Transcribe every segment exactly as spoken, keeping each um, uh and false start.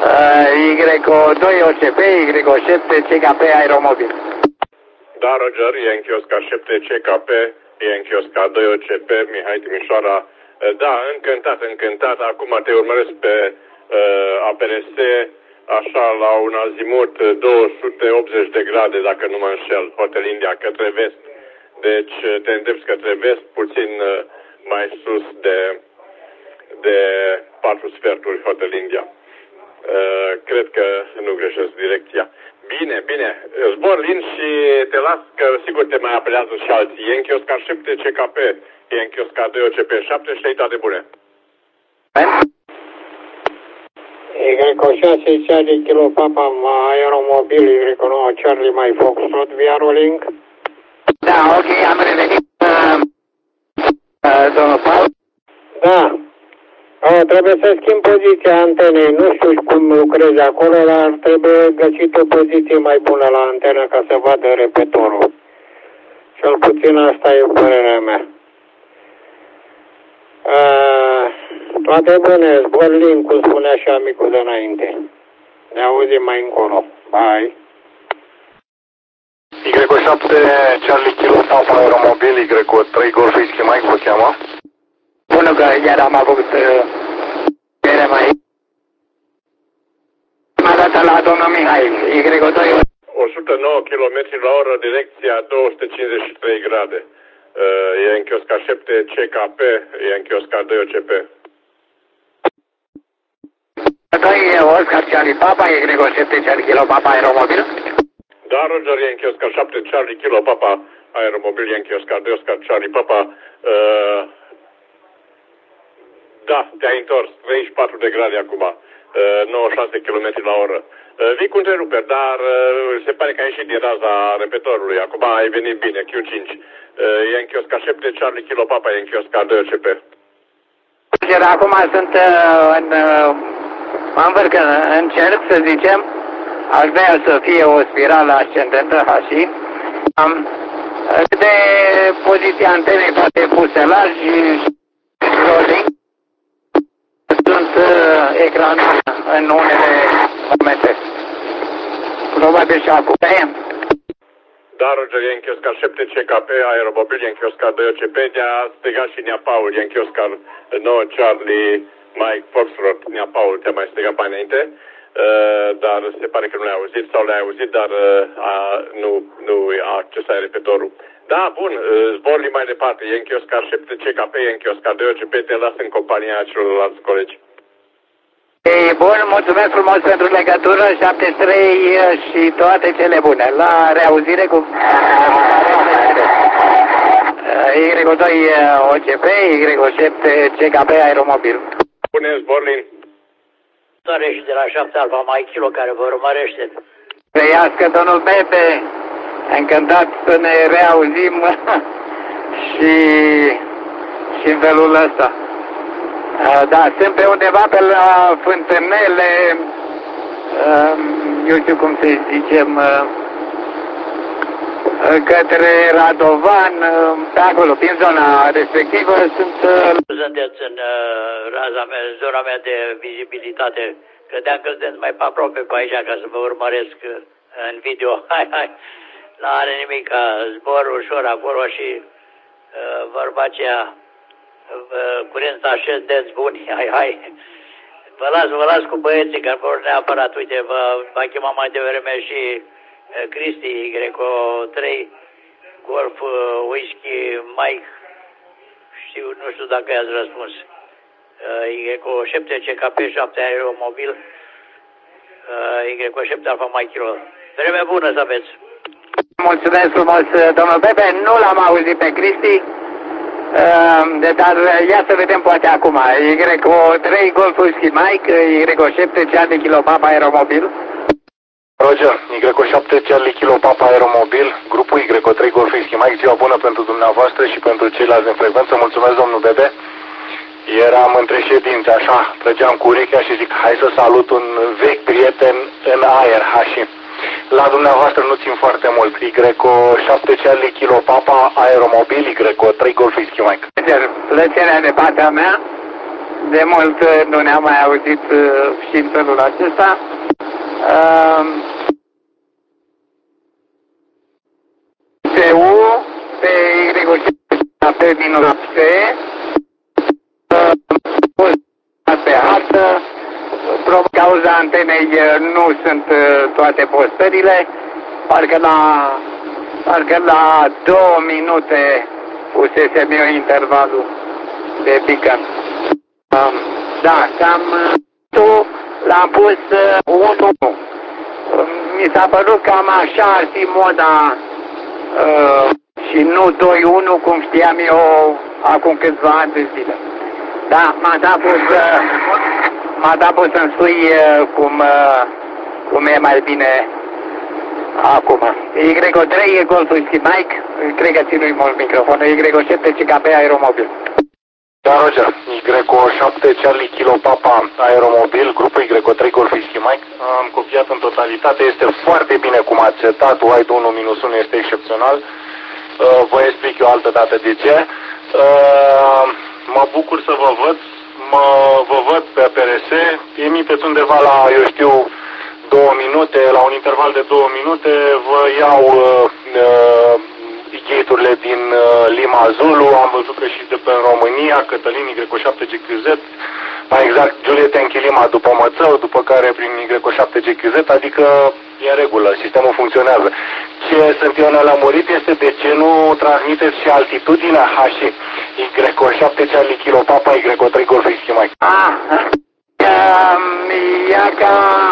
Y O doi O C P, Y O șapte C K P aeromobil. Da, Roger, Yankee Oscar șapte C K P, Yankee Oscar doi O C P, Mihai Timișoara. Da, încântat, încântat. Acum te urmăresc pe uh, A P R S, așa la un azimut două sute optzeci de grade, dacă nu mă înșel, Hotel India, către vest. Deci te îndrepți către vest, puțin uh, mai sus de, de patru sferturi Hotel India. Uh, cred că nu greșesc direcția. Bine, bine. Zbor lin și te las că sigur te mai apelează și alții. Yankee Oscar șapte C K P, Yankee Oscar doi O C P șapte și toate bune. Y O șase Charlie Kilo Papa aeromobil, Y O nouă Charlie Mike Foxtrot via rolling. Da, ok, am revenit. Uh, uh, domnul Paul? Da. O, trebuie să schimb poziția antenei. Nu știu cum lucrezi acolo, dar trebuie găsit o poziție mai bună la antenă ca să vadă repetorul. Cel puțin asta e părerea mea. Uh, toate bune, zbor lin, cum spunea și amicul de înainte. Ne auzim mai încolo. Bye. Y O șapte Charlie Kilo Papa aeromobil, Y O trei Golf Whisky Mike vă cheamă. Bună, că iar am avut uh, mai m-a dat la domnul Mihai, Y O doi o sută nouă kilometri la oră, direcția două sute cincizeci și trei grade. Uh, Yankee Oscar șapte C K P, Yankee Oscar doi O C P. doi Oscar Charlie Papa, Y O șapte Charlie Kilo Papa aeromobil. Da, Roger, Yankee Oscar șapte Charlie Kilo Papa aeromobil, Yankee Oscar doi Oscar Charlie Papa. Uh, da, te-ai întors, treizeci și patru de grade acum, uh, nouăzeci și șase kilometri la oră. Uh, vii cu întreruperi, dar uh, se pare că ai ieșit din raza repetorului. Acum ai venit bine, Q cinci. Uh, Yankee Oscar șapte Charlie Kilo Papa, Yankee Oscar doi O C P. Acum sunt uh, în, uh, mă învârc în, în cerc, să zicem. Aș vrea să fie o spirală ascendentă, așa. Um, de poziția antenei, toate fuselaji și rolling, sunt uh, ecran în unele momente. Probabil și acum. Da, Roger, Yankee Oscar șapte C K P, aeromobil, Yankee Oscar doi O C P, te-a strigat și Nea Paul, Yankee Oscar nouă Charlie Mike Foxtrot, Nea Paul te-a mai strigat mai înainte, uh, dar se pare că nu le-ai auzit sau le-ai auzit, dar uh, a, nu, nu a accesat repetorul. Da, bun, uh, zborli mai departe, Yankee Oscar șapte C K P, Yankee Oscar doi O C P, te las în compania celorlalți colegi. E bun, mulțumesc frumos pentru legătură, șapte trei și toate cele bune. La reauzire cu Y O doi O C P, Y O șapte C K P aeromobil. Bune, zborlin. Și de la șapte Alfa Mike Kilo care vă urmărește. Trăiască domnul Bebe, încântat să ne reauzim și, și în felul ăsta. Da, sunt pe undeva pe la Fântânele, eu știu cum să zicem, către Radovan, pe acolo, prin zona respectivă, sunt... Sunteți în raza mea, zona mea de vizibilitate. Credeam că sunteți mai pe aproape pe aici ca să vă urmăresc în video. Hai, hai, nu are nimic, zbor ușor acolo și vorba aceea... curent să așezeți buni, hai, hai. Vă las, vă las cu băieții, că vor neapărat, uite, v-a chemat mai devreme și Cristi, Y O trei, Golf, Whisky, Mike, știu, nu știu dacă i-ați răspuns. Y O șapte C K P șapte aeromobil, Y O șapte Alfa Mike Kilo. Vreme bună să aveți. Mulțumesc frumos, domnul Pepe, nu l-am auzit pe Cristi. Uh, dar ia să vedem poate acum. Y O trei Golf Whisky Mike, Y O șapte Charlie Kilo Papa aeromobil. Roger, Y O șapte Charlie Kilo Papa aeromobil, grupul Y O trei Golf Whisky Mike, ziua bună pentru dumneavoastră și pentru ceilalți în frecvență. Mulțumesc, domnul Bebe. Eram între ședințe, așa, trăgeam cu urechea și zic, hai să salut un vechi prieten în aer, Hashi. La dumneavoastră nu țin foarte mult. Y O șapte Charlie Kilo Papa aeromobil, Y O trei Golf Whisky Mike. Plăcerea de partea mea. de mult uh, nu ne-am mai auzit uh, și în felul acesta. Uh, T U pe Y pe minus P uh, pe hartă. Probabil cauza antenei uh, nu sunt uh, toate postările. Parcă la, parcă la două minute pusesem eu intervalul de beacon. Um, da, cam tu l-am pus uh, unu. Uh, mi s-a părut cam așa ar fi moda uh, și nu doi unu cum știam eu acum câțiva ani de zile. Da, m-a dat pus, uh, m-a dat pus să-mi spui uh, cum, uh, cum e mai bine acum. Y trei e Golful și Mike, cred că ținui mult microfonul, Y șapte C K P Aeromobil. Da, Roger, Y șapte Charlie Kilo Papa Aeromobil, grupul Y trei Golf Whisky Mike. Am copiat în totalitate, este foarte bine cum ați setat, Wide unu minus unu este excepțional. Uh, vă explic eu altă dată de ce. Uh, mă bucur să vă văd, mă, vă văd pe P R S, emiteți undeva la, eu știu, două minute, la un interval de două minute, vă iau uh, uh, gate-urile din uh, Lima Zulu, am văzut că și de pe România, Cătălin Y șapte G Q Z, mai exact Julieta Închilima după Mățău, după care prin Y șapte G Q Z, adică e în regulă, sistemul funcționează. Ce sunt eu nelămurit este de ce nu transmiteți și altitudinea H Y șapte Charlie Kilo Papa Y trei Golf Whisky Mike. Ah, um, ia ca,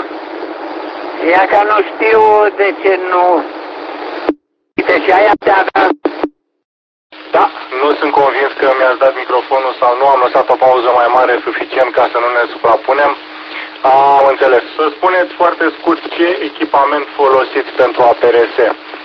ia ca nu știu de ce nu. Uite, și aia te avea. Da, nu sunt convins că mi-ați dat microfonul sau nu, am lăsat o pauză mai mare suficient ca să nu ne suprapunem. Am înțeles. Să spuneți foarte scurt ce echipament folosiți pentru A P R S.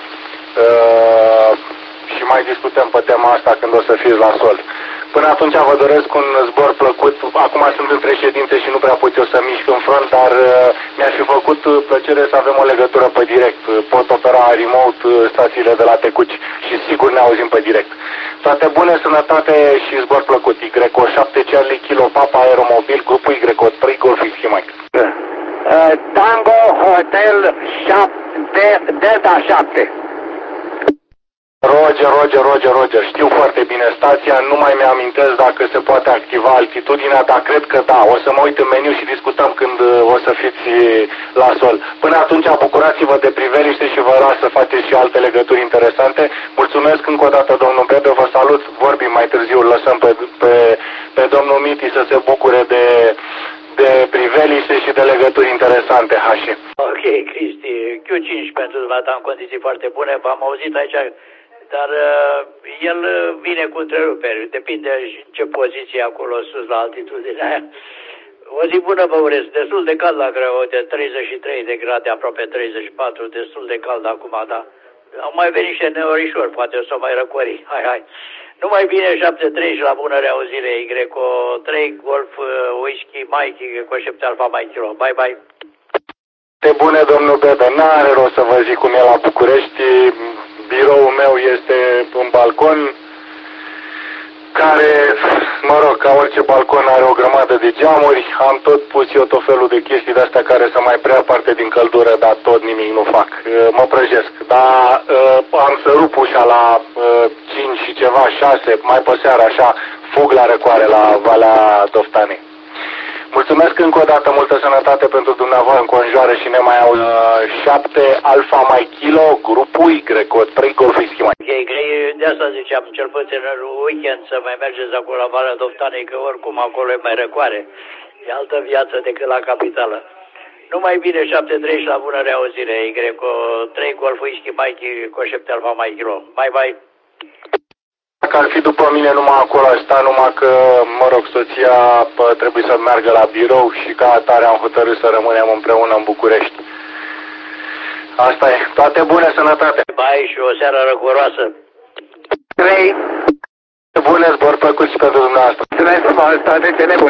Uh, și mai discutăm pe tema asta când o să fiți la sol. Până atunci vă doresc un zbor plăcut. Acum sunt între ședințe și nu prea pot eu să mișc în front, dar uh, mi-ar fi făcut plăcere să avem o legătură pe direct. Pot opera remote stațiile de la Tecuci și sigur ne auzim pe direct. Toate bune, sănătate și zbor plăcut. Y șapte Charlie Kilo Papa Aeromobil, grupul Y trei Golf Whisky Mike. Uh, Tango Hotel șapte, Delta șapte. Roger, Roger, Roger, Roger, știu foarte bine stația, nu mai mi-amintesc dacă se poate activa altitudinea, dar cred că da, o să mă uit în meniu și discutăm când o să fiți la sol. Până atunci bucurați-vă de priveliște și vă las să faceți și alte legături interesante. Mulțumesc încă o dată, domnul Bebe, vă salut, vorbim mai târziu, lăsăm pe, pe, pe domnul Miti să se bucure de, de priveliște și de legături interesante, Hași. Ok, Cristi, Q cinci pentru dumneata în condiții foarte bune, v-am auzit aici. Dar uh, el vine cu întreruperi, depinde în ce poziție acolo sus la altitudinea aia. O zi bună vă urez, destul de cald la greu, de treizeci și trei de grade, aproape treizeci și patru, destul de cald acum, da. Au mai venit și neorișori, poate o să mai răcori, hai, hai. Numai bine, șapte trei și la bună reauzire, Y trei Golf Whisky Mike, Y șapte Alfa Mike Kilo, bye, bye. De bune, domnul Bebe, n-are rost să vă zic cum e la București. Biroul meu este un balcon care, mă rog, ca orice balcon are o grămadă de geamuri. Am tot pus eu tot felul de chestii de astea care să mai preia parte din căldură, dar tot nimic nu fac. Mă prăjesc. Dar am să rup ușa la cinci și ceva, șase, mai pe seara, așa, fug la răcoare la Valea Doftanei. Mulțumesc încă o dată, multă sănătate pentru dumneavoastră, înconjoară și ne mai aud. șapte Alfa Mike Kilo, grupul Y trei Golf Whisky Mike. Ok, de asta ziceam, cel puțin în weekend să mai mergeți acolo la Valea Doftanei, că oricum acolo e mai răcoare. E altă viață decât la capitală. Numai bine, șapte trei și la bună reauzire, Y trei Golf Whisky Mike, cu șapte Alfa Mike Kilo. Bye, bye. Dacă ar fi după mine numai acolo aș sta, numai că, mă rog, soția pă, trebuie să meargă la birou și ca atare am hotărât să rămânem împreună în București. Asta e. Toate bune, sănătate. Bye și o seară răcoroasă. trei. Bune, zbor plăcut și pentru dumneavoastră. Mulțumesc frumos, toate cele bune.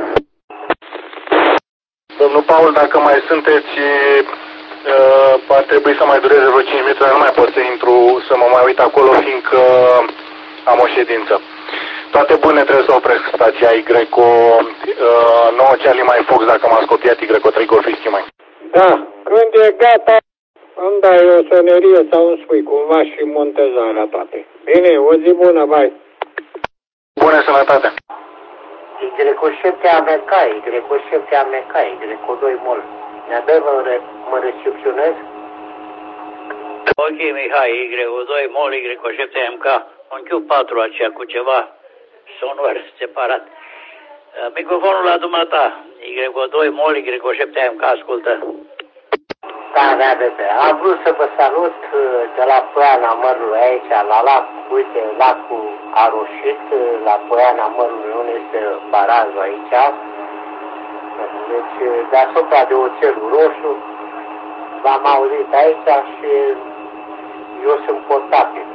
Domnul Paul, dacă mai sunteți, uh, ar trebui să mai dureze vreo cinci minute, dar nu mai pot să intru, să mă mai uit acolo, fiindcă am o ședință. Toate bune, trebuie să opresc stația Y cu uh, nouă Charlie mai Fox dacă m-ați copiat Y trei Golf Whisky Mike. Da, când e gata, îmi dai o sonerie sau îmi spui cumva și montezarea toate. Bine, o zi bună, bai. Bună sănătate. Y șapte A M K, Y șapte A M K, Y doi mol. Ne-a mă, mă recepționez? Ok, Mihai, Y doi mol, Y șapte A M K, un Q patru aceea cu ceva sonor separat. Microfonul la dumneata, Y doi mol, Y șapte A M K, ascultă. Da, da, da, da. Am vrut să vă salut de la Poiana Mărului aici, la lac. Uite, lacul a roșit, la Poiana Mărului, unde este barajul aici. Deci, deasupra de oțelul roșu, v-am auzit aici și eu sunt portabil.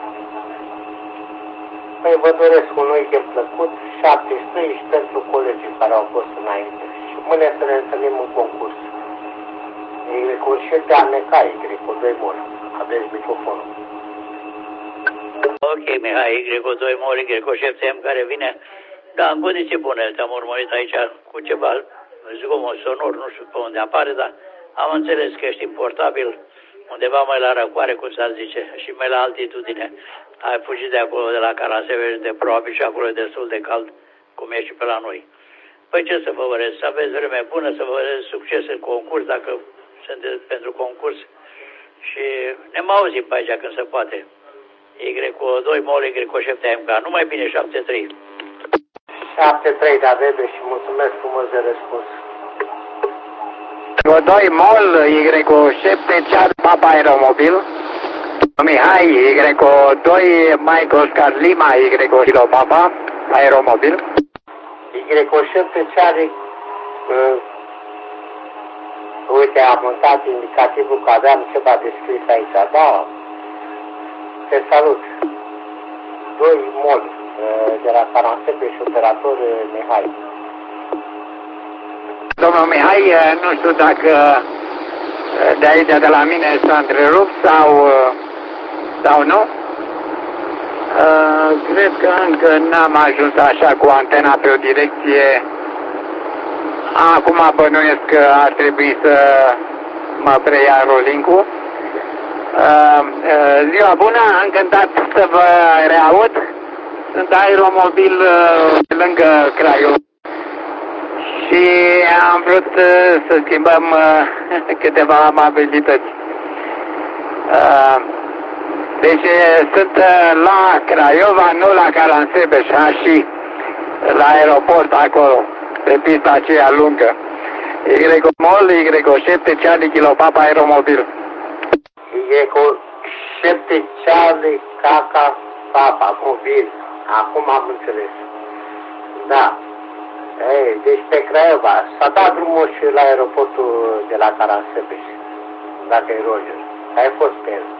Păi vă doresc un weekend plăcut, șaptesprezece trei și pentru colegii care au fost înainte. Și mâine să ne întâlnim în concurs. Y șapte A M K, Y doi mol. Aveți microfonul. Ok, Mihai, Y doi mol, Y șapte M care vine. Da, în condiții bune, te-am urmărit aici cu ceva zgomot sonor, nu știu pe unde apare, dar am înțeles că ești importabil undeva mai la răcoare, cum s-ar zice, și mai la altitudine. Ai fugit de acolo, de la Caraseveș, de probabil și acolo e destul de cald, cum e și pe la noi. Păi ce să vă urez, să aveți vreme bună, să vă urez succes în concurs, dacă sunteți pentru concurs. Și ne mai auzim pe aici când se poate. Y doi mol, Y șapte M K, numai bine șapte trei. șapte trei, da, bebe, și mulțumesc frumos de răspuns. Y doi mol, Y șapte Charlie Papa Aeromobil. Mihai, Y doi Mike Oscar Lima, Y Kilo Papa Aeromobil. Y șapte Charlie, uh, uite, am montat indicativul că aveam ceva de scris aici, da? Te salut. doi mol, uh, de la Caransepe și operator uh, Mihai. Domnul Mihai, nu știu dacă de aici, de la mine, s-a întrerupt sau, sau nu. Cred că încă n-am ajuns așa cu antena pe o direcție. Acum bănuiesc că ar trebui să mă preia rolling-ul. Ziua bună, încântat să vă reaud. Sunt aeromobil lângă Craiova. Și am vrut uh, să schimbăm uh, câteva amabilități. Uh, deci sunt uh, la Craiova, nu la Caransebeș, și la aeroport acolo, pe pista aceea lungă. Y mol, Y șapte Charlie Kilo Papa Aeromobil. Y șapte Charlie Caca Papa Mobil. Acum am înțeles. Da. Ei, deci pe Craiova, s-a dat drumul și la aeroportul de la Caransebeș, dacă e Roger. Ai fost pe el.